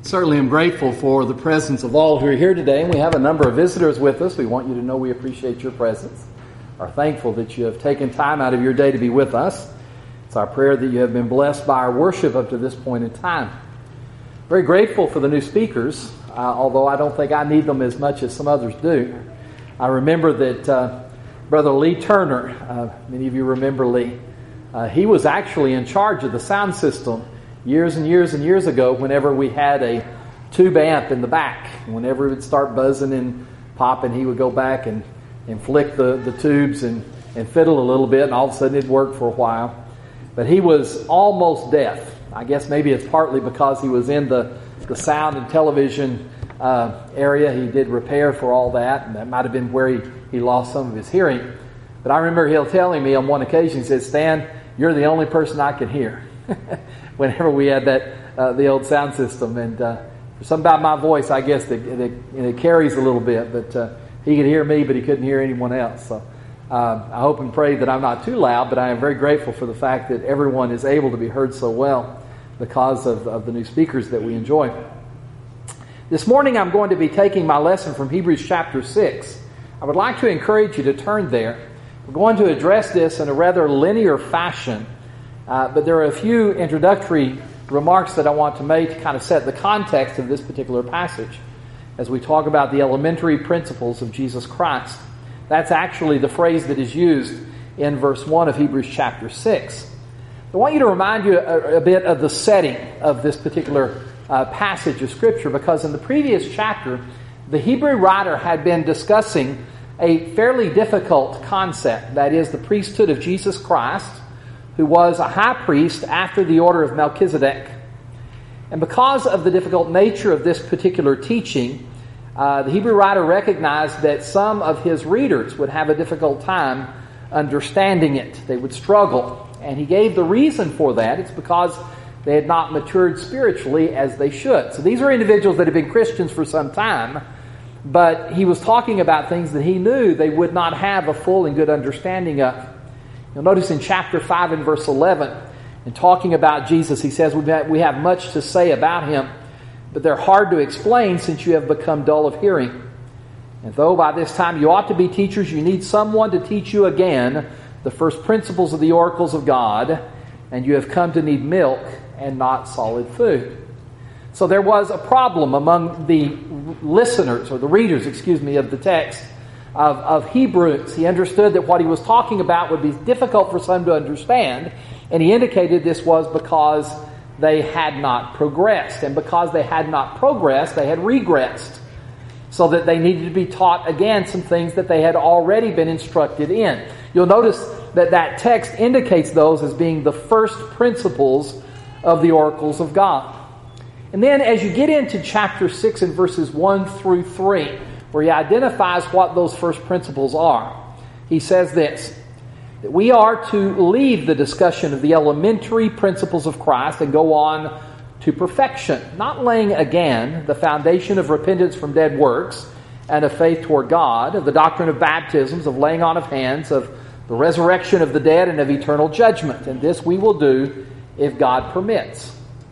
Certainly am grateful for the presence of all who are here today, and we have a number of visitors with us. We want you to know we appreciate your presence, are thankful that you have taken time out of your day to be with us. It's our prayer that you have been blessed by our worship up to this point in time. Very grateful for the new speakers, although I don't think I need them as much as some others do. I remember that Brother Lee Turner, many of you remember Lee, he was actually in charge of the sound system years and years and years ago whenever we had a tube amp in the back. Whenever it would start buzzing and popping, he would go back and flick the tubes and fiddle a little bit, and all of a sudden it'd work for a while. But he was almost deaf. I guess maybe it's partly because he was in the sound and television area. He did repair for all that, and that might have been where he lost some of his hearing. But I remember him telling me on one occasion, he said, "Stan, you're the only person I can hear." Whenever we had that the old sound system, and something about my voice, I guess it carries a little bit, but he could hear me, but he couldn't hear anyone else. So I hope and pray that I'm not too loud, but I am very grateful for the fact that everyone is able to be heard so well because of the new speakers that we enjoy. This morning I'm going to be taking my lesson from Hebrews chapter 6. I would like to encourage you to turn there. We're going to address this in a rather linear fashion. But there are a few introductory remarks that I want to make to kind of set the context of this particular passage as we talk about the elementary principles of Jesus Christ. That's actually the phrase that is used in verse 1 of Hebrews chapter 6. I want you to remind you a bit of the setting of this particular passage of Scripture, because in the previous chapter, the Hebrew writer had been discussing a fairly difficult concept, that is the priesthood of Jesus Christ, who was a high priest after the order of Melchizedek. And because of the difficult nature of this particular teaching, the Hebrew writer recognized that some of his readers would have a difficult time understanding it. They would struggle. And he gave the reason for that. It's because they had not matured spiritually as they should. So these are individuals that have been Christians for some time, but he was talking about things that he knew they would not have a full and good understanding of. You'll notice in chapter 5 and verse 11, in talking about Jesus, he says, we have much to say about him, but they're hard to explain since you have become dull of hearing. And though by this time you ought to be teachers, you need someone to teach you again the first principles of the oracles of God, and you have come to need milk and not solid food. So there was a problem among the listeners, or the readers, of the text of Hebrews. He understood that what he was talking about would be difficult for some to understand, and he indicated this was because they had not progressed. And because they had not progressed, they had regressed, so that they needed to be taught again some things that they had already been instructed in. You'll notice that text indicates those as being the first principles of the oracles of God. And then as you get into chapter 6 and verses 1 through 3, where he identifies what those first principles are, he says this, that we are to leave the discussion of the elementary principles of Christ and go on to perfection, not laying again the foundation of repentance from dead works and of faith toward God, of the doctrine of baptisms, of laying on of hands, of the resurrection of the dead, and of eternal judgment. And this we will do if God permits.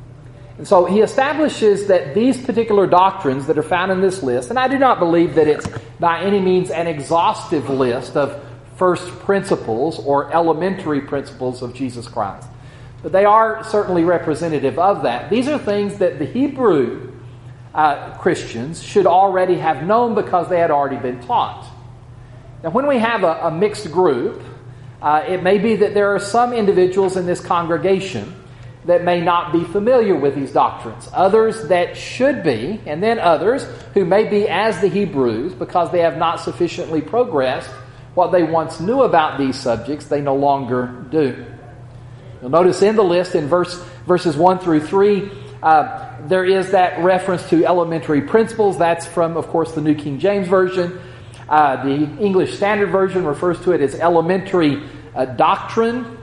And so he establishes that these particular doctrines that are found in this list, and I do not believe that it's by any means an exhaustive list of first principles or elementary principles of Jesus Christ, but they are certainly representative of that. These are things that the Hebrew Christians should already have known because they had already been taught. Now, when we have a mixed group, it may be that there are some individuals in this congregation that may not be familiar with these doctrines. Others that should be, and then others who may be as the Hebrews because they have not sufficiently progressed what they once knew about these subjects, they no longer do. You'll notice in the list in verses 1 through 3, there is that reference to elementary principles. That's from, of course, the New King James Version. The English Standard Version refers to it as elementary doctrine.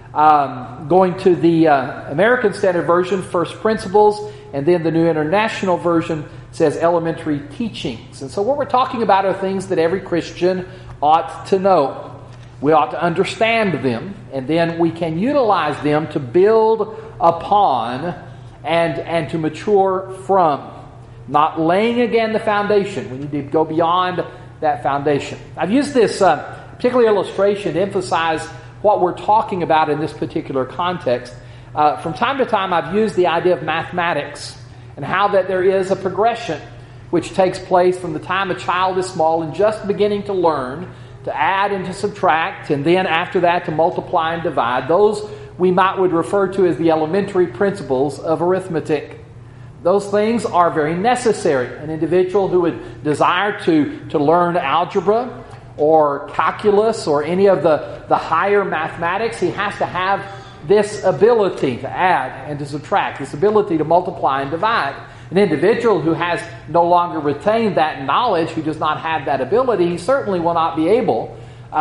Going to the American Standard Version, first principles, and then the New International Version says elementary teachings. And so what we're talking about are things that every Christian ought to know. We ought to understand them, and then we can utilize them to build upon and to mature from. Not laying again the foundation. We need to go beyond that foundation. I've used this particular illustration to emphasize what we're talking about in this particular context. From time to time, I've used the idea of mathematics and how that there is a progression which takes place from the time a child is small and just beginning to learn to add and to subtract, and then after that to multiply and divide. Those would refer to as the elementary principles of arithmetic. Those things are very necessary. An individual who would desire to learn algebra or calculus or any of the higher mathematics, he has to have this ability to add and to subtract, this ability to multiply and divide. An individual who has no longer retained that knowledge, who does not have that ability, he certainly will not be able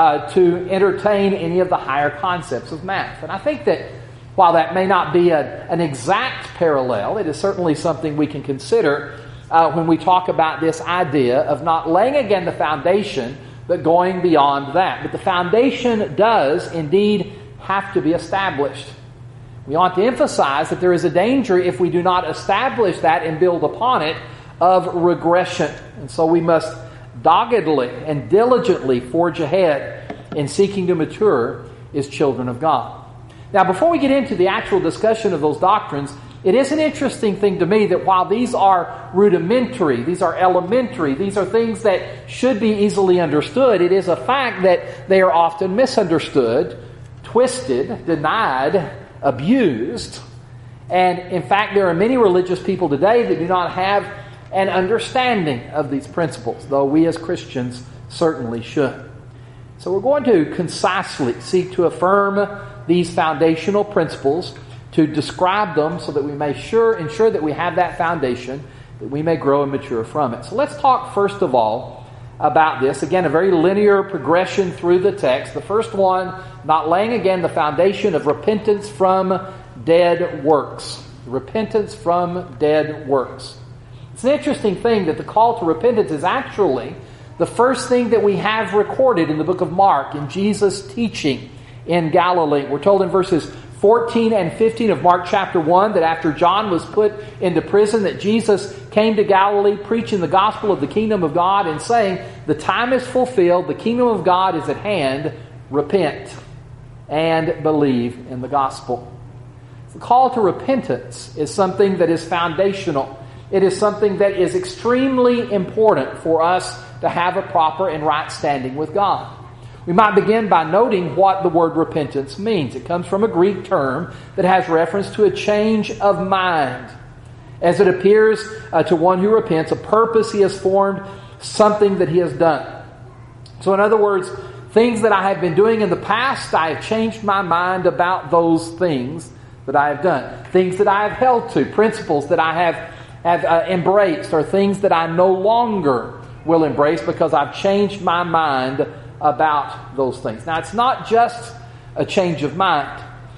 to entertain any of the higher concepts of math. And I think that while that may not be an exact parallel, it is certainly something we can consider when we talk about this idea of not laying again the foundation, but going beyond that. But the foundation does indeed have to be established. We ought to emphasize that there is a danger if we do not establish that and build upon it of regression. And so we must doggedly and diligently forge ahead in seeking to mature as children of God. Now, before we get into the actual discussion of those doctrines, it is an interesting thing to me that while these are rudimentary, these are elementary, these are things that should be easily understood, it is a fact that they are often misunderstood, twisted, denied, abused. And in fact, there are many religious people today that do not have an understanding of these principles, though we as Christians certainly should. So we're going to concisely seek to affirm these foundational principles, to describe them so that we may ensure that we have that foundation, that we may grow and mature from it. So let's talk first of all about this. Again, a very linear progression through the text. The first one, not laying again the foundation of repentance from dead works. Repentance from dead works. It's an interesting thing that the call to repentance is actually the first thing that we have recorded in the book of Mark, in Jesus' teaching in Galilee. We're told in verses 14 and 15 of Mark chapter 1 that after John was put into prison, that Jesus came to Galilee preaching the gospel of the kingdom of God and saying, the time is fulfilled, the kingdom of God is at hand, repent and believe in the gospel. The call to repentance is something that is foundational. It is something that is extremely important for us to have a proper and right standing with God. We might begin by noting what the word repentance means. It comes from a Greek term that has reference to a change of mind. As it appears to one who repents, a purpose he has formed, something that he has done. So in other words, things that I have been doing in the past, I have changed my mind about those things that I have done. Things that I have held to, principles that I have embraced, or things that I no longer will embrace because I've changed my mind about those things. Now, it's not just a change of mind.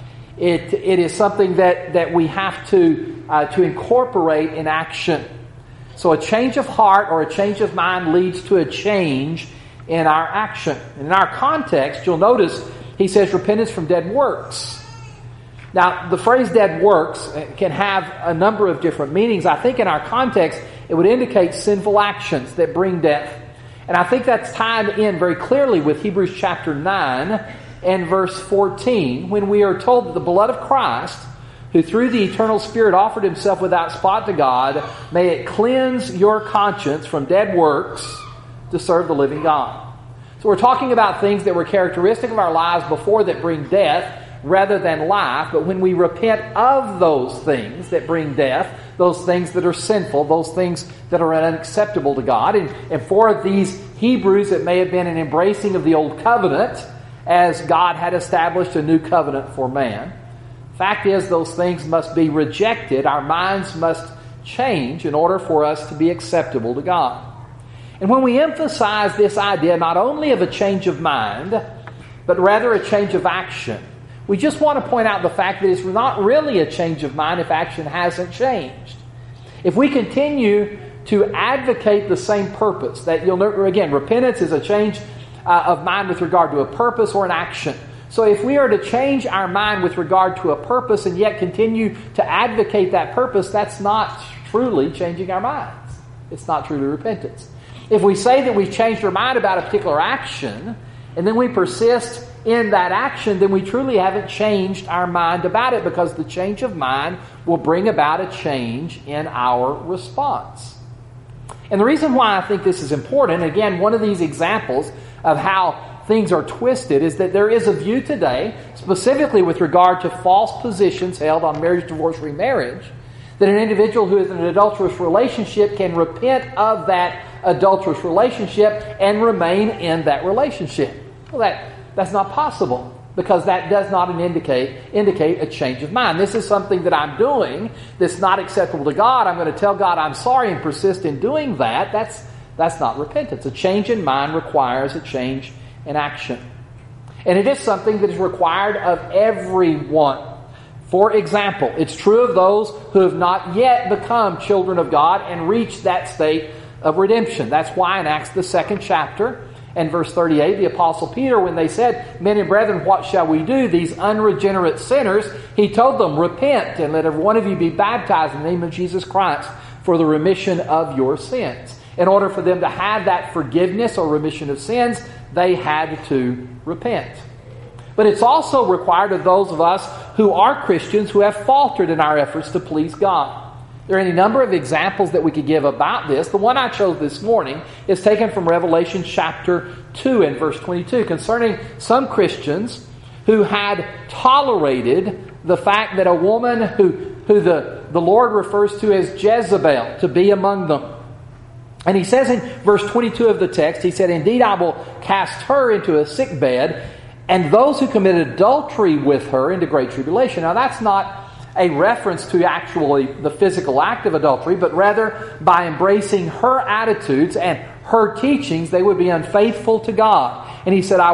It is something that we have to incorporate in action. So a change of heart or a change of mind leads to a change in our action. In our context, you'll notice he says repentance from dead works. Now, the phrase dead works can have a number of different meanings. I think in our context, it would indicate sinful actions that bring death. And I think that's tied in very clearly with Hebrews chapter 9 and verse 14, when we are told that the blood of Christ, who through the eternal Spirit offered himself without spot to God, may it cleanse your conscience from dead works to serve the living God. So we're talking about things that were characteristic of our lives before that bring death rather than life. But when we repent of those things that bring death, those things that are sinful, those things that are unacceptable to God. And for these Hebrews, it may have been an embracing of the old covenant as God had established a new covenant for man. Fact is, those things must be rejected. Our minds must change in order for us to be acceptable to God. And when we emphasize this idea not only of a change of mind, but rather a change of action, we just want to point out the fact that it's not really a change of mind if action hasn't changed. If we continue to advocate the same purpose, that you'll note again, repentance is a change of mind with regard to a purpose or an action. So if we are to change our mind with regard to a purpose and yet continue to advocate that purpose, that's not truly changing our minds. It's not truly repentance. If we say that we've changed our mind about a particular action, and then we persist in that action, then we truly haven't changed our mind about it, because the change of mind will bring about a change in our response. And the reason why I think this is important, again, one of these examples of how things are twisted, is that there is a view today, specifically with regard to false positions held on marriage, divorce, remarriage, that an individual who is in an adulterous relationship can repent of that adulterous relationship and remain in that relationship. Well, that's not possible, because that does not indicate a change of mind. This is something that I'm doing that's not acceptable to God. I'm going to tell God I'm sorry and persist in doing that. That's not repentance. A change in mind requires a change in action. And it is something that is required of everyone. For example, it's true of those who have not yet become children of God and reached that state of redemption. That's why in Acts the 2nd chapter and verse 38, the Apostle Peter, when they said, "Men and brethren, what shall we do? These unregenerate sinners," he told them, "Repent, and let every one of you be baptized in the name of Jesus Christ for the remission of your sins." In order for them to have that forgiveness or remission of sins, they had to repent. But it's also required of those of us who are Christians who have faltered in our efforts to please God. There are any number of examples that we could give about this. The one I chose this morning is taken from Revelation chapter 2 and verse 22, concerning some Christians who had tolerated the fact that a woman who the Lord refers to as Jezebel to be among them. And he says in verse 22 of the text, he said, "Indeed, I will cast her into a sick bed, and those who committed adultery with her into great tribulation." Now, that's not a reference to actually the physical act of adultery, but rather by embracing her attitudes and her teachings, they would be unfaithful to God. And he said, I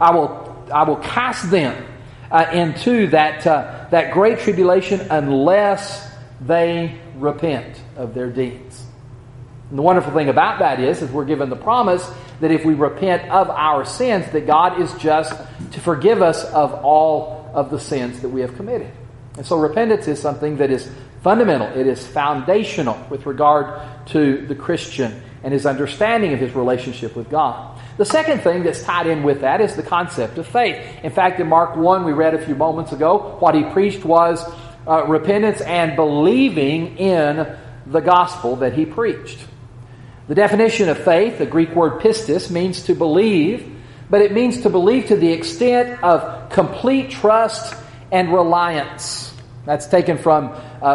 will cast them into that great tribulation unless they repent of their deeds. And the wonderful thing about that is we're given the promise that if we repent of our sins, that God is just to forgive us of all of the sins that we have committed. And so repentance is something that is fundamental. It is foundational with regard to the Christian and his understanding of his relationship with God. The second thing that's tied in with that is the concept of faith. In fact, in Mark 1, we read a few moments ago, what he preached was repentance and believing in the gospel that he preached. The definition of faith, the Greek word pistis, means to believe, but it means to believe to the extent of complete trust and reliance. That's taken from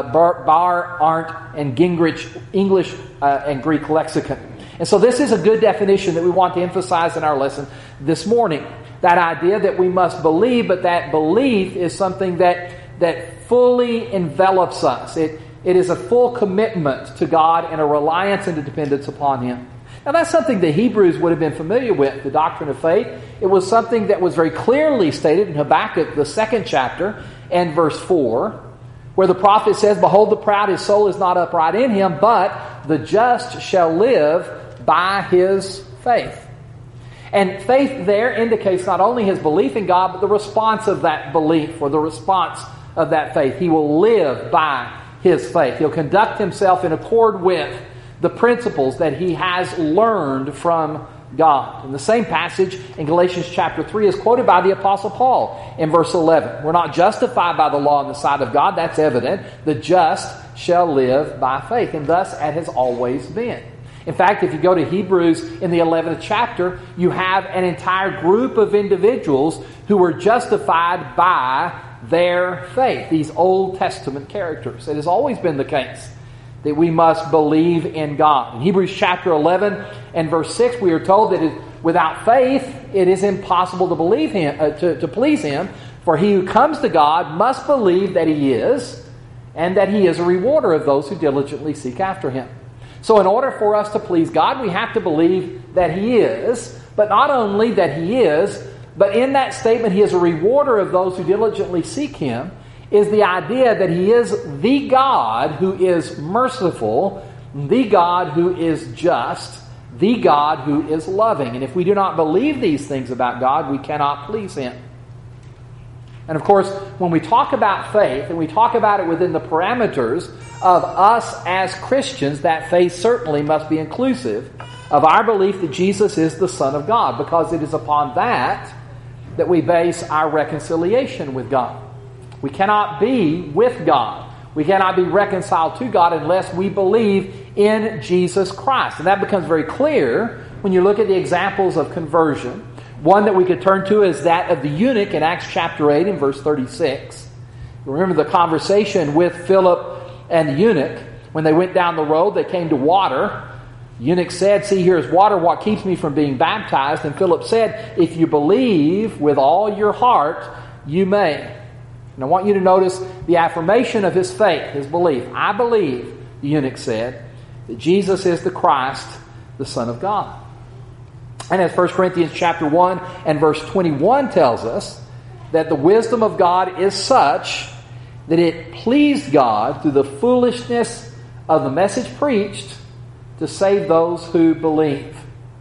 Bar, Arndt, and Gingrich English and Greek lexicon. And so this is a good definition that we want to emphasize in our lesson this morning. That idea that we must believe, but that belief is something that fully envelops us. It is a full commitment to God and a reliance and a dependence upon Him. Now that's something the Hebrews would have been familiar with, the doctrine of faith. It was something that was very clearly stated in Habakkuk, the 2nd chapter, and verse 4, where the prophet says, "Behold, the proud, his soul is not upright in him, but the just shall live by his faith." And faith there indicates not only his belief in God, but the response of that belief, or the response of that faith. He will live by his faith. He'll conduct himself in accord with the principles that he has learned from God. And the same passage in Galatians chapter 3 is quoted by the Apostle Paul in verse 11. We're not justified by the law in the sight of God. That's evident. The just shall live by faith. And thus it has always been. In fact, if you go to Hebrews in the 11th chapter, you have an entire group of individuals who were justified by their faith. These Old Testament characters. It has always been the case that we must believe in God. In Hebrews chapter 11 and verse 6, we are told that without faith, it is impossible to believe Him, to please Him. For he who comes to God must believe that He is, and that He is a rewarder of those who diligently seek after Him. So in order for us to please God, we have to believe that He is, but not only that He is, but in that statement, He is a rewarder of those who diligently seek Him, is the idea that He is the God who is merciful, the God who is just, the God who is loving. And if we do not believe these things about God, we cannot please Him. And of course, when we talk about faith, and we talk about it within the parameters of us as Christians, that faith certainly must be inclusive of our belief that Jesus is the Son of God, because it is upon that we base our reconciliation with God. We cannot be with God. We cannot be reconciled to God unless we believe in Jesus Christ. And that becomes very clear when you look at the examples of conversion. One that we could turn to is that of the eunuch in Acts chapter 8 and verse 36. Remember the conversation with Philip and the eunuch. When they went down the road, they came to water. The eunuch said, "See, here is water. What keeps me from being baptized?" And Philip said, "If you believe with all your heart, you may." And I want you to notice the affirmation of his faith, his belief. "I believe," the eunuch said, "that Jesus is the Christ, the Son of God." And as 1 Corinthians chapter 1 and verse 21 tells us, that the wisdom of God is such that it pleased God through the foolishness of the message preached to save those who believe.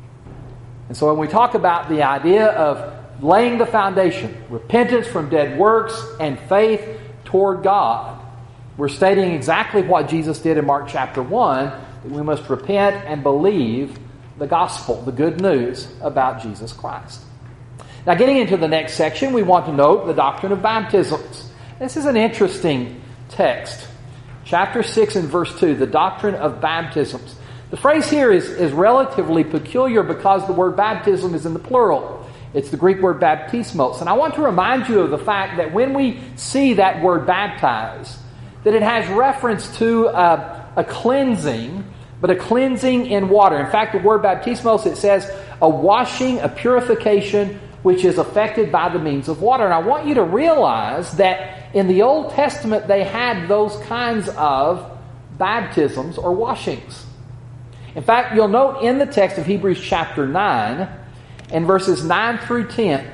And so when we talk about the idea of laying the foundation, repentance from dead works and faith toward God, we're stating exactly what Jesus did in Mark chapter 1, that we must repent and believe the gospel, the good news about Jesus Christ. Now, getting into the next section, we want to note the doctrine of baptisms. This is an interesting text. Chapter 6 and verse 2, the doctrine of baptisms. The phrase here is relatively peculiar because the word baptism is in the plural. It's the Greek word baptismos. And I want to remind you of the fact that when we see that word baptize, that it has reference to a cleansing, but a cleansing in water. In fact, the word baptismos, it says a washing, a purification, which is affected by the means of water. And I want you to realize that in the Old Testament, they had those kinds of baptisms or washings. In fact, you'll note in the text of Hebrews chapter 9, and verses 9 through 10,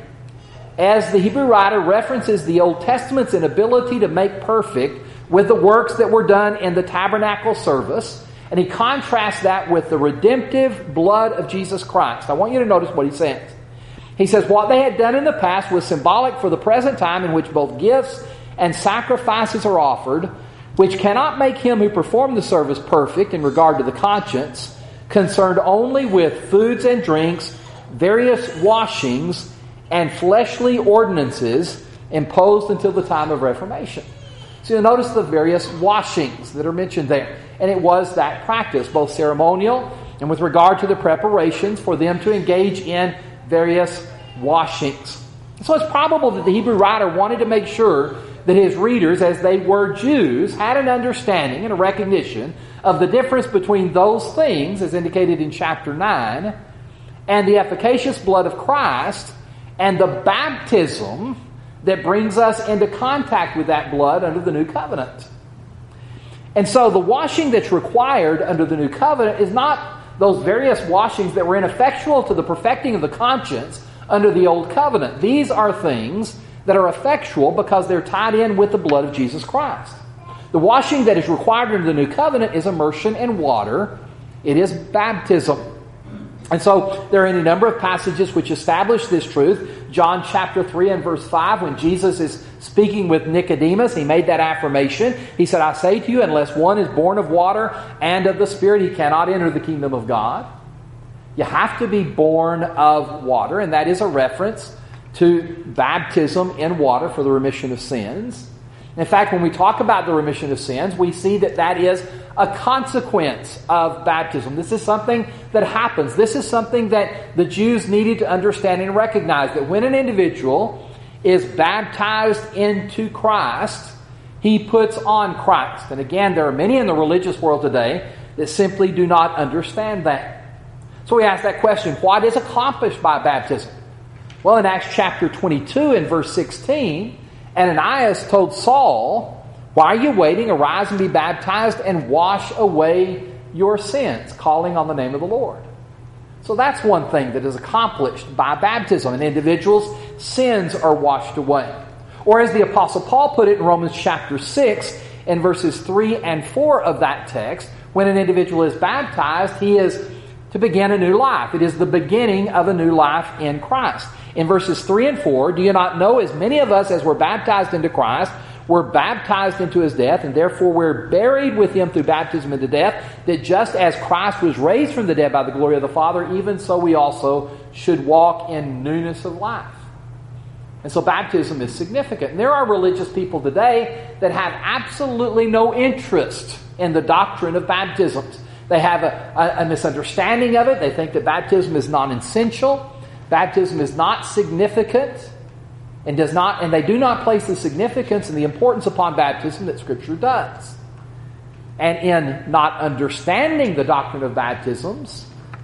as the Hebrew writer references the Old Testament's inability to make perfect with the works that were done in the tabernacle service, and he contrasts that with the redemptive blood of Jesus Christ. I want you to notice what he says. He says, what they had done in the past was symbolic for the present time in which both gifts and sacrifices are offered, which cannot make him who performed the service perfect in regard to the conscience, concerned only with foods and drinks, various washings, and fleshly ordinances imposed until the time of Reformation. So you'll notice the various washings that are mentioned there. And it was that practice, both ceremonial and with regard to the preparations for them to engage in various washings. So it's probable that the Hebrew writer wanted to make sure that his readers, as they were Jews, had an understanding and a recognition of the difference between those things, as indicated in chapter 9, and the efficacious blood of Christ, and the baptism that brings us into contact with that blood under the new covenant. And so the washing that's required under the new covenant is not those various washings that were ineffectual to the perfecting of the conscience under the old covenant. These are things that are effectual because they're tied in with the blood of Jesus Christ. The washing that is required under the new covenant is immersion in water. It is baptism. And so there are any number of passages which establish this truth. John chapter 3 and verse 5, when Jesus is speaking with Nicodemus, he made that affirmation. He said, I say to you, unless one is born of water and of the Spirit, he cannot enter the kingdom of God. You have to be born of water, and that is a reference to baptism in water for the remission of sins. In fact, when we talk about the remission of sins, we see that that is a consequence of baptism. This is something that happens. This is something that the Jews needed to understand and recognize, that when an individual is baptized into Christ, he puts on Christ. And again, there are many in the religious world today that simply do not understand that. So we ask that question, what is accomplished by baptism? Well, in Acts chapter 22 and verse 16, Ananias told Saul, why are you waiting? Arise and be baptized and wash away your sins, calling on the name of the Lord. So that's one thing that is accomplished by baptism. An individual's sins are washed away. Or as the Apostle Paul put it in Romans chapter 6 and verses 3 and 4 of that text, when an individual is baptized, he is to begin a new life. It is the beginning of a new life in Christ. in verses 3 and 4, do you not know as many of us as were baptized into Christ were baptized into his death, and therefore we're buried with him through baptism into death, that just as Christ was raised from the dead by the glory of the Father, even so we also should walk in newness of life. And so baptism is significant. And there are religious people today that have absolutely no interest in the doctrine of baptisms. They have a misunderstanding of it. They think that baptism is non-essential. Baptism is not significant. And they do not place the significance and the importance upon baptism that Scripture does. And in not understanding the doctrine of baptisms,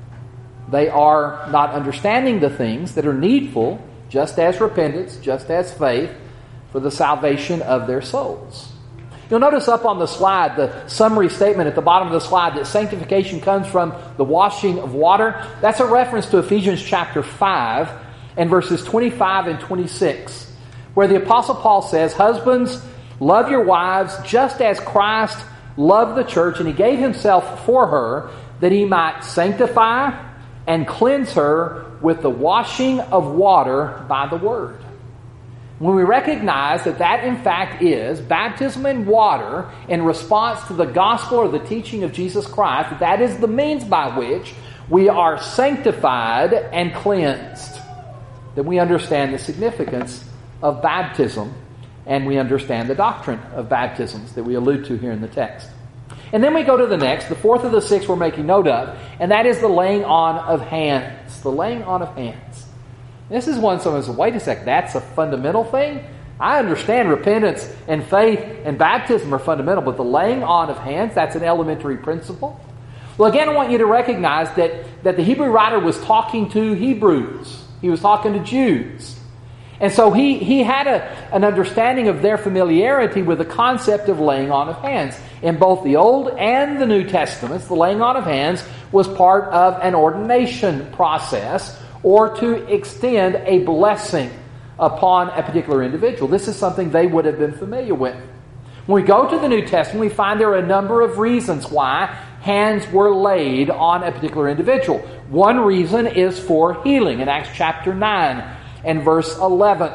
they are not understanding the things that are needful, just as repentance, just as faith, for the salvation of their souls. You'll notice up on the slide, the summary statement at the bottom of the slide, that sanctification comes from the washing of water. That's a reference to Ephesians chapter 5 and verses 25 and 26, where the Apostle Paul says, "Husbands, love your wives just as Christ loved the church, and he gave himself for her, that he might sanctify and cleanse her with the washing of water by the word." When we recognize that that in fact is baptism in water in response to the gospel or the teaching of Jesus Christ, that is the means by which we are sanctified and cleansed, then we understand the significance of baptism, and we understand the doctrine of baptisms that we allude to here in the text. And then we go to the next, the fourth of the six we're making note of, and that is the laying on of hands. The laying on of hands. This is one someone says, wait a sec, that's a fundamental thing? I understand repentance and faith and baptism are fundamental, but the laying on of hands, that's an elementary principle. Well, again, I want you to recognize that the Hebrew writer was talking to Hebrews. He was talking to Jews. And so he had an understanding of their familiarity with the concept of laying on of hands. In both the Old and the New Testaments, the laying on of hands was part of an ordination process, or to extend a blessing upon a particular individual. This is something they would have been familiar with. When we go to the New Testament, we find there are a number of reasons why hands were laid on a particular individual. One reason is for healing. In Acts chapter 9 and verse 11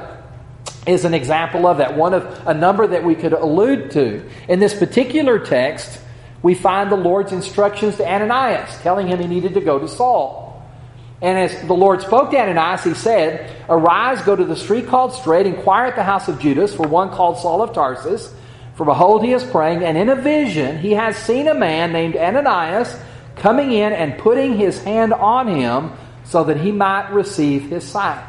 is an example of that. One of a number that we could allude to. In this particular text, we find the Lord's instructions to Ananias, telling him he needed to go to Saul. And as the Lord spoke to Ananias, he said, "Arise, go to the street called Straight, inquire at the house of Judas for one called Saul of Tarsus. For behold, he is praying, and in a vision he has seen a man named Ananias coming in and putting his hand on him so that he might receive his sight."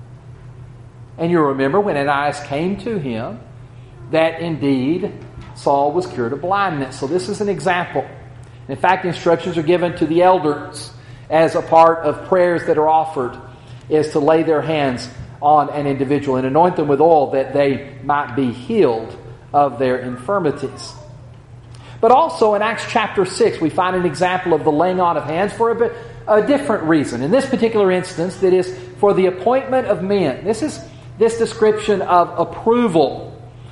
And you remember when Ananias came to him, that indeed Saul was cured of blindness. So this is an example. In fact, instructions are given to the elders as a part of prayers that are offered, is to lay their hands on an individual and anoint them with oil that they might be healed of their infirmities. But also in Acts chapter 6, we find an example of the laying on of hands for a different reason. In this particular instance, that is for the appointment of men. This is this description of approval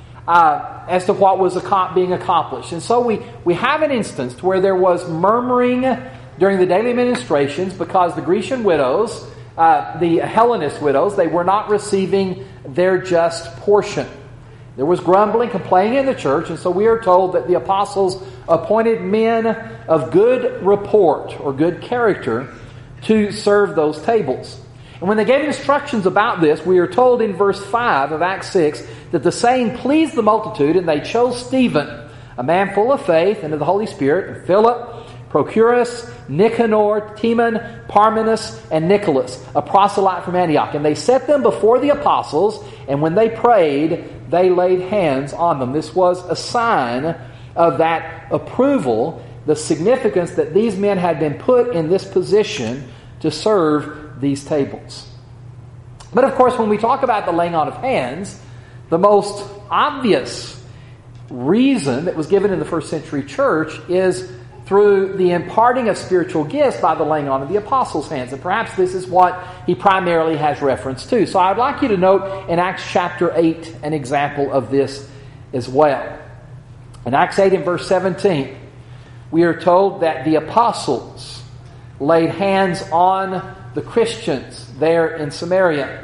as to what was being accomplished. And so we have an instance where there was murmuring during the daily ministrations because the Grecian widows, the Hellenist widows, they were not receiving their just portion. There was grumbling, complaining in the church, and so we are told that the apostles appointed men of good report or good character to serve those tables. And when they gave instructions about this, we are told in verse 5 of Acts 6 that the saying pleased the multitude, and they chose Stephen, a man full of faith and of the Holy Spirit, and Philip, Prochorus, Nicanor, Timon, Parmenas, and Nicholas, a proselyte from Antioch. And they set them before the apostles, and when they prayed, they laid hands on them. This was a sign of that approval, the significance that these men had been put in this position to serve these tables. But of course, when we talk about the laying on of hands, the most obvious reason that was given in the first century church is through the imparting of spiritual gifts by the laying on of the apostles' hands. And perhaps this is what he primarily has reference to. So I'd like you to note in Acts chapter 8 an example of this as well. In Acts 8 and verse 17, we are told that the apostles laid hands on the Christians there in Samaria.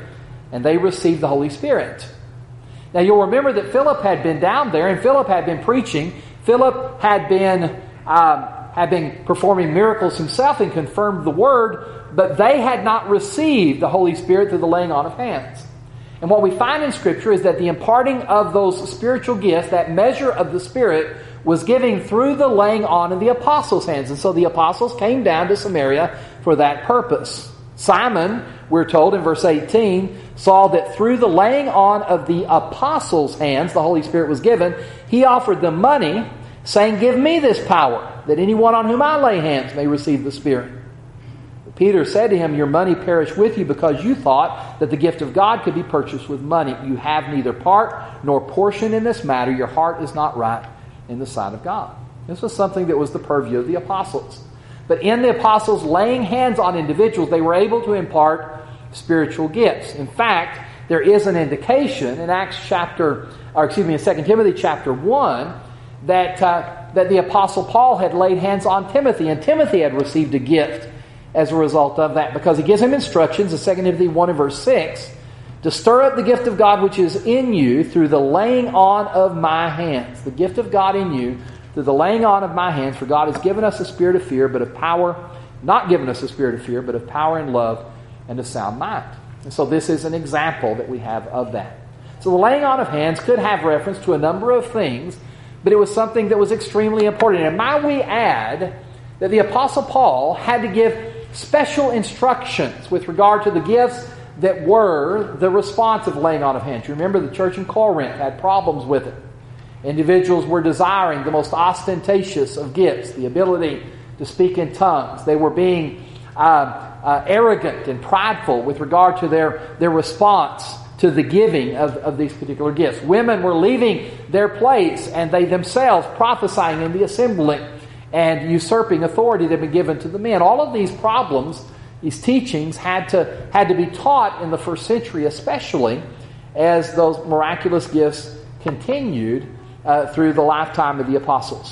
and they received the Holy Spirit. Now you'll remember that Philip had been down there, and Philip had been preaching. Philip had been performing miracles himself and confirmed the word, but they had not received the Holy Spirit through the laying on of hands. And what we find in Scripture is that the imparting of those spiritual gifts, that measure of the Spirit, was given through the laying on of the apostles' hands. And so the apostles came down to Samaria for that purpose. Simon, we're told in verse 18, saw that through the laying on of the apostles' hands, the Holy Spirit was given. He offered them money, saying, "Give me this power, that anyone on whom I lay hands may receive the Spirit." Peter said to him, "Your money perish with you, because you thought that the gift of God could be purchased with money. You have neither part nor portion in this matter. Your heart is not right in the sight of God." This was something that was the purview of the apostles. But in the apostles laying hands on individuals, they were able to impart spiritual gifts. In fact, there is an indication in 2 Timothy chapter 1 that the apostle Paul had laid hands on Timothy, and Timothy had received a gift as a result of that, because he gives him instructions in 2 Timothy 1 and verse 6 to stir up the gift of God which is in you through the laying on of my hands. The gift of God in you through the laying on of my hands, for God has given us a spirit of fear, but of power, not given us a spirit of fear, but of power and love and a sound mind. And so this is an example that we have of that. So the laying on of hands could have reference to a number of things, but it was something that was extremely important. And might we add that the Apostle Paul had to give special instructions with regard to the gifts that were the response of laying on of hands. You remember the church in Corinth had problems with it. Individuals were desiring the most ostentatious of gifts, the ability to speak in tongues. They were being arrogant and prideful with regard to their response to the giving of these particular gifts. Women were leaving their place, and they themselves prophesying in the assembly and usurping authority that had been given to the men. All of these problems, these teachings, had to be taught in the first century, especially as those miraculous gifts continued through the lifetime of the apostles.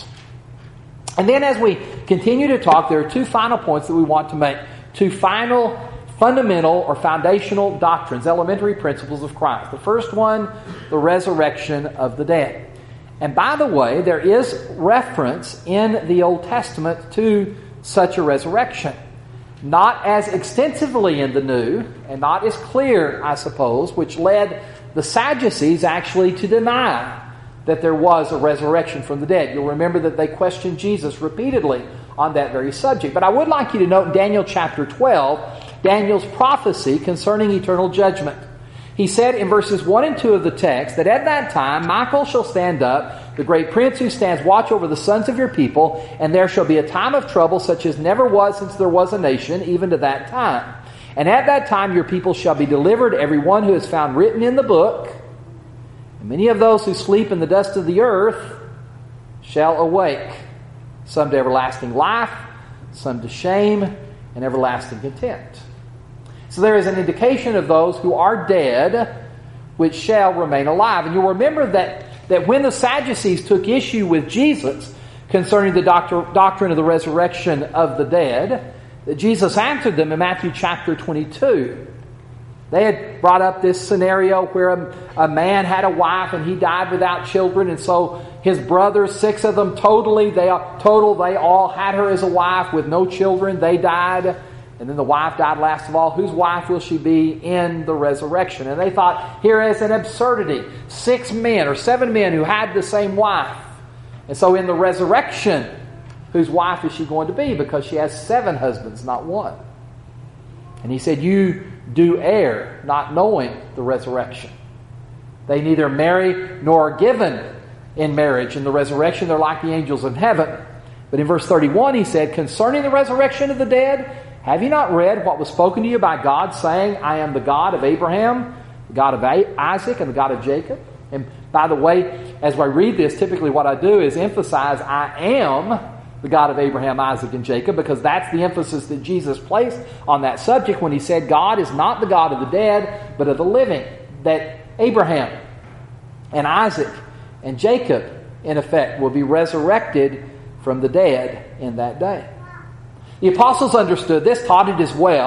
And then as we continue to talk, there are two final points that we want to make. Two final fundamental or foundational doctrines, elementary principles of Christ. The first one, the resurrection of the dead. And by the way, there is reference in the Old Testament to such a resurrection. Not as extensively in the New, and not as clear, I suppose, which led the Sadducees actually to deny that there was a resurrection from the dead. You'll remember that they questioned Jesus repeatedly on that very subject. But I would like you to note in Daniel chapter 12, Daniel's prophecy concerning eternal judgment. He said in verses 1 and 2 of the text that at that time Michael shall stand up, the great prince who stands watch over the sons of your people, and there shall be a time of trouble such as never was since there was a nation, even to that time. And at that time your people shall be delivered, every one who is found written in the book. And many of those who sleep in the dust of the earth shall awake, some to everlasting life, some to shame and everlasting contempt. So there is an indication of those who are dead, which shall remain alive. And you'll remember that when the Sadducees took issue with Jesus concerning the doctrine of the resurrection of the dead, that Jesus answered them in Matthew chapter 22. They had brought up this scenario where a man had a wife and he died without children, and so his brothers, 6 of them they all had her as a wife with no children. They died. And then the wife died last of all. Whose wife will she be in the resurrection? And they thought, here is an absurdity. 6 men or 7 men who had the same wife. And so in the resurrection, whose wife is she going to be? Because she has 7 husbands, not 1. And he said, you do err, not knowing the resurrection. They neither marry nor are given in marriage. In the resurrection, they're like the angels in heaven. But in verse 31, he said, concerning the resurrection of the dead, have you not read what was spoken to you by God, saying, I am the God of Abraham, the God of Isaac, and the God of Jacob? And by the way, as I read this, typically what I do is emphasize, I am the God of Abraham, Isaac, and Jacob, because that's the emphasis that Jesus placed on that subject when he said, God is not the God of the dead, but of the living. That Abraham and Isaac and Jacob, in effect, will be resurrected from the dead in that day. The apostles understood this, taught it as well,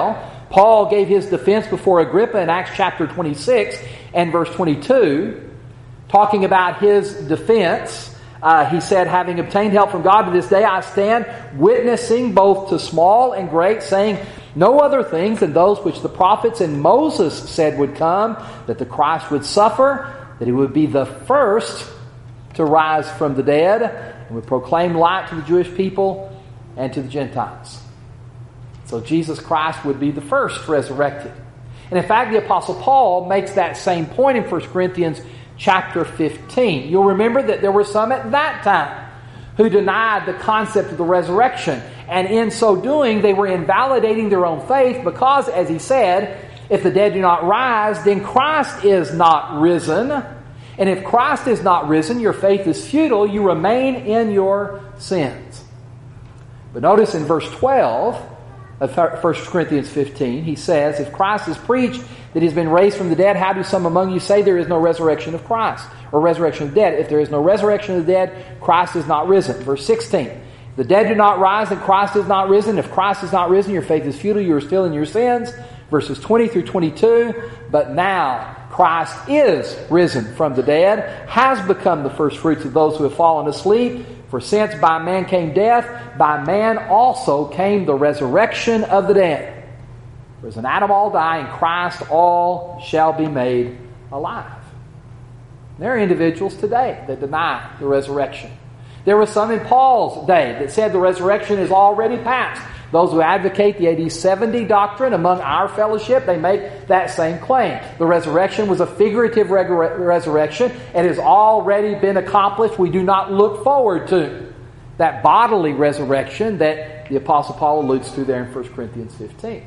Paul gave his defense before Agrippa in Acts chapter 26 and verse 22, talking about his defense. He said, having obtained help from God to this day, I stand witnessing both to small and great, saying no other things than those which the prophets and Moses said would come, that the Christ would suffer, that he would be the first to rise from the dead, and would proclaim light to the Jewish people and to the Gentiles. So Jesus Christ would be the first resurrected. And in fact, the Apostle Paul makes that same point in 1 Corinthians chapter 15. You'll remember that there were some at that time who denied the concept of the resurrection. And in so doing, they were invalidating their own faith because, as he said, if the dead do not rise, then Christ is not risen. And if Christ is not risen, your faith is futile. You remain in your sins. But notice in verse 12 of 1 Corinthians 15, he says, if Christ is preached that he has been raised from the dead, how do some among you say there is no resurrection of Christ, or resurrection of the dead? If there is no resurrection of the dead, Christ is not risen. Verse 16, if the dead do not rise, then Christ is not risen. If Christ is not risen, your faith is futile, you are still in your sins. Verses 20 through 22, but now Christ is risen from the dead, has become the first fruits of those who have fallen asleep. For since by man came death, by man also came the resurrection of the dead. For as in Adam all die, in Christ all shall be made alive. There are individuals today that deny the resurrection. There were some in Paul's day that said the resurrection is already past. Those who advocate the AD 70 doctrine among our fellowship, they make that same claim. The resurrection was a figurative resurrection. It has already been accomplished. We do not look forward to that bodily resurrection that the Apostle Paul alludes to there in 1 Corinthians 15.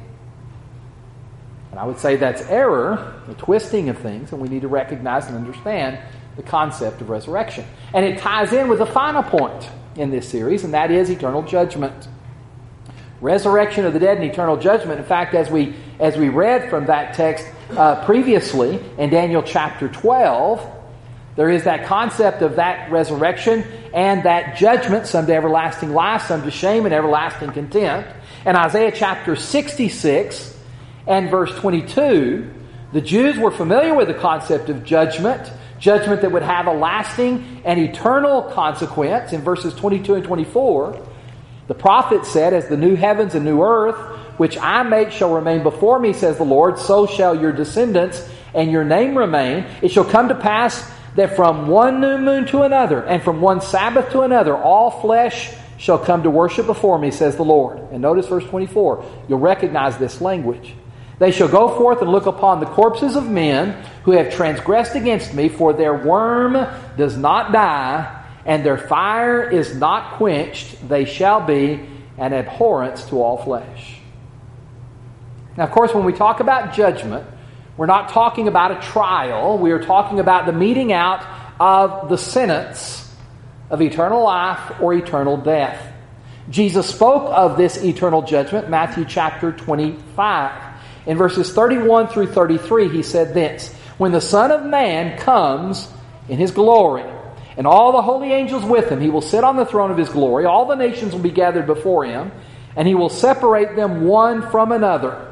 And I would say that's error, the twisting of things, and we need to recognize and understand the concept of resurrection. And it ties in with the final point in this series, and that is eternal judgment. Resurrection of the dead and eternal judgment. In fact, as we read from that text previously in Daniel chapter 12, there is that concept of that resurrection and that judgment, some to everlasting life, some to shame and everlasting contempt. In Isaiah chapter 66 and verse 22, the Jews were familiar with the concept of judgment that would have a lasting and eternal consequence. In verses 22 and 24, the prophet said, as the new heavens and new earth, which I make shall remain before me, says the Lord, so shall your descendants and your name remain. It shall come to pass that from one new moon to another, and from one Sabbath to another, all flesh shall come to worship before me, says the Lord. And notice verse 24. You'll recognize this language. They shall go forth and look upon the corpses of men who have transgressed against me, for their worm does not die, and their fire is not quenched. They shall be an abhorrence to all flesh. Now, of course, when we talk about judgment, we're not talking about a trial. We are talking about the meting out of the sentence of eternal life or eternal death. Jesus spoke of this eternal judgment, Matthew chapter 25. In verses 31 through 33, he said this, when the Son of Man comes in his glory, and all the holy angels with him, he will sit on the throne of his glory. All the nations will be gathered before him, and he will separate them one from another.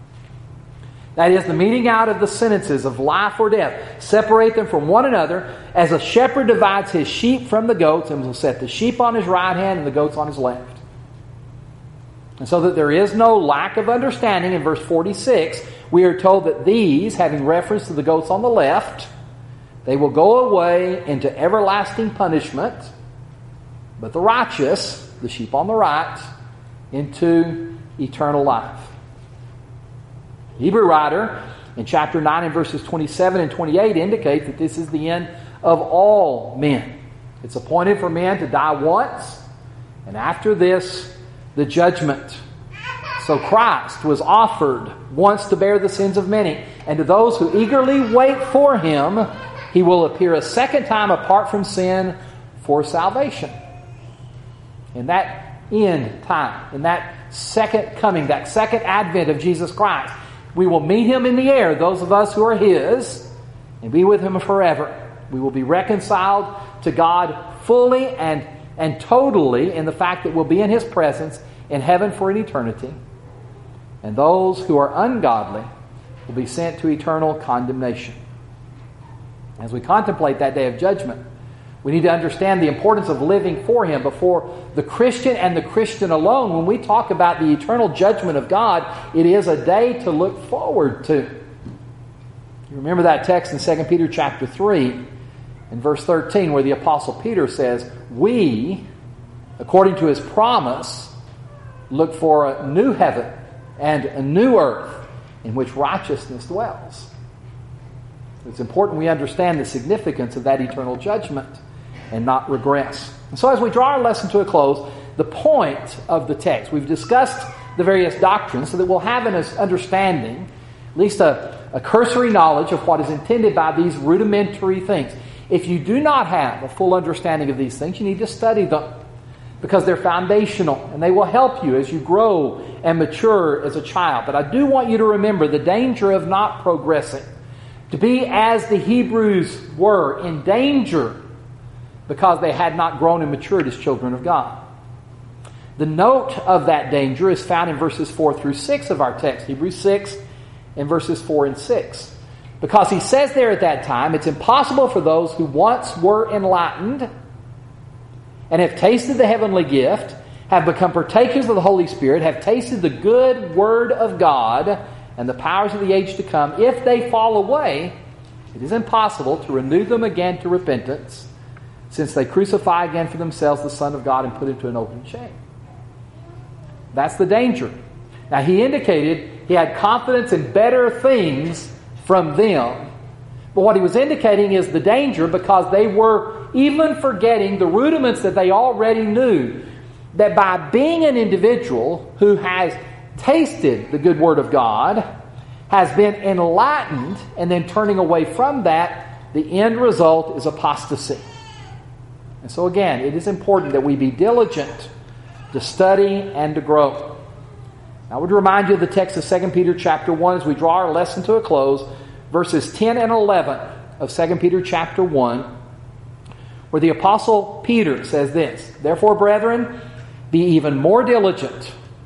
That is, the meting out of the sentences of life or death. Separate them from one another, as a shepherd divides his sheep from the goats, and will set the sheep on his right hand and the goats on his left. And so that there is no lack of understanding, in verse 46, we are told that these, having reference to the goats on the left, they will go away into everlasting punishment, but the righteous, the sheep on the right, into eternal life. The Hebrew writer in chapter 9 and verses 27 and 28 indicate that this is the end of all men. It's appointed for men to die once, and after this, the judgment. So Christ was offered once to bear the sins of many, and to those who eagerly wait for him, he will appear a second time apart from sin for salvation. In that end time, in that second coming, that second advent of Jesus Christ, we will meet him in the air, those of us who are his, and be with him forever. We will be reconciled to God fully and totally in the fact that we'll be in his presence in heaven for an eternity. and those who are ungodly will be sent to eternal condemnation. As we contemplate that day of judgment, we need to understand the importance of living for Him before the Christian and the Christian alone. When we talk about the eternal judgment of God, it is a day to look forward to. You remember that text in 2 Peter chapter 3 and verse 13 where the Apostle Peter says, we, according to His promise, look for a new heaven and a new earth in which righteousness dwells. It's important we understand the significance of that eternal judgment and not regress. And so as we draw our lesson to a close, the point of the text, we've discussed the various doctrines so that we'll have an understanding, at least a cursory knowledge of what is intended by these rudimentary things. If you do not have a full understanding of these things, you need to study them because they're foundational and they will help you as you grow and mature as a child. But I do want you to remember the danger of not progressing. To be as the Hebrews were, in danger because they had not grown and matured as children of God. The note of that danger is found in verses 4 through 6 of our text, Hebrews 6 and verses 4 and 6. Because he says there at that time, it's impossible for those who once were enlightened and have tasted the heavenly gift, have become partakers of the Holy Spirit, have tasted the good word of God and the powers of the age to come, if they fall away, it is impossible to renew them again to repentance, since they crucify again for themselves the Son of God and put him to an open shame. That's the danger. Now he indicated he had confidence in better things from them. But what he was indicating is the danger because they were even forgetting the rudiments that they already knew. That by being an individual who has tasted the good word of God, has been enlightened, and then turning away from that, the end result is apostasy. And so again, it is important that we be diligent to study and to grow. I would remind you of the text of 2 Peter chapter 1 as we draw our lesson to a close, verses 10 and 11 of 2 Peter chapter 1, where the Apostle Peter says this, therefore, brethren, be even more diligent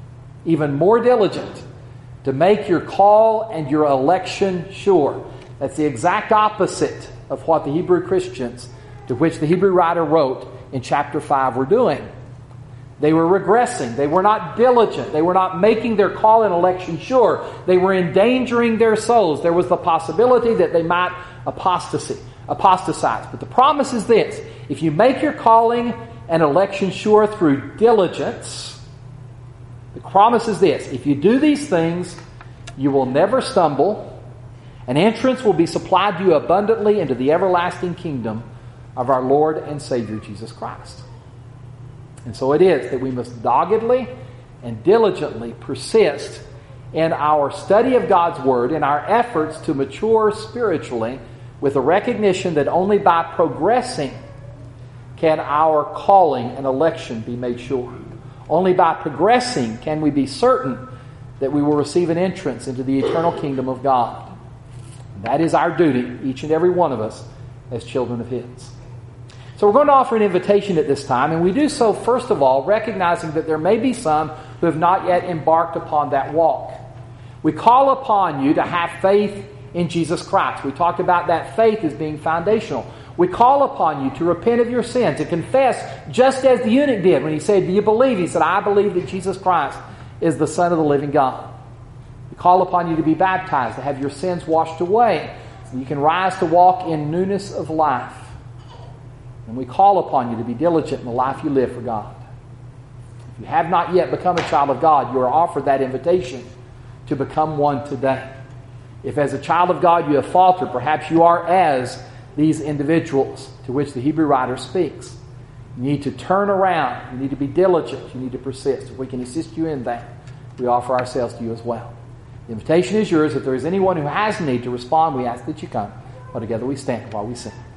to make your call and your election sure. That's the exact opposite of what the Hebrew Christians, to which the Hebrew writer wrote in chapter 5, were doing. They were regressing. They were not diligent. They were not making their call and election sure. They were endangering their souls. There was the possibility that they might apostatize. But the promise is this. If you make your calling and election sure through diligence, the promise is this. If you do these things, you will never stumble. An entrance will be supplied to you abundantly into the everlasting kingdom of our Lord and Savior Jesus Christ. And so it is that we must doggedly and diligently persist in our study of God's Word, in our efforts to mature spiritually, with a recognition that only by progressing can our calling and election be made sure. Only by progressing can we be certain that we will receive an entrance into the eternal kingdom of God. And that is our duty, each and every one of us, as children of His. So we're going to offer an invitation at this time, and we do so, first of all, recognizing that there may be some who have not yet embarked upon that walk. We call upon you to have faith in Jesus Christ. We talked about that faith as being foundational. We call upon you to repent of your sins, to confess just as the eunuch did when he said, do you believe? He said, I believe that Jesus Christ is the Son of the living God. We call upon you to be baptized, to have your sins washed away, so you can rise to walk in newness of life. And we call upon you to be diligent in the life you live for God. If you have not yet become a child of God, you are offered that invitation to become one today. If as a child of God you have faltered, perhaps you are as these individuals to which the Hebrew writer speaks. You need to turn around. You need to be diligent. You need to persist. If we can assist you in that, we offer ourselves to you as well. The invitation is yours. If there is anyone who has need to respond, we ask that you come. While together we stand while we sing.